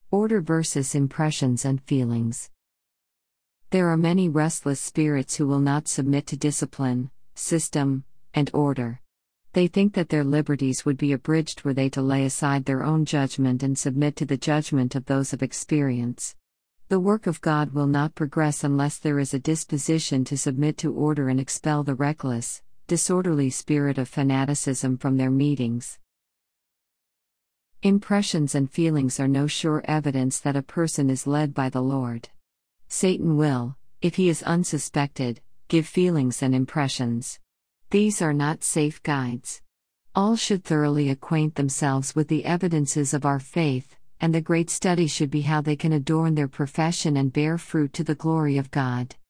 Order versus impressions and feelings. There are many restless spirits who will not submit to discipline, system, and order. They think that their liberties would be abridged were they to lay aside their own judgment and submit to the judgment of those of experience. The work of God will not progress unless there is a disposition to submit to order and expel the reckless, disorderly spirit of fanaticism from their meetings. Impressions and feelings are no sure evidence that a person is led by the Lord. Satan will, if he is unsuspected, give feelings and impressions. These are not safe guides. All should thoroughly acquaint themselves with the evidences of our faith, and the great study should be how they can adorn their profession and bear fruit to the glory of God.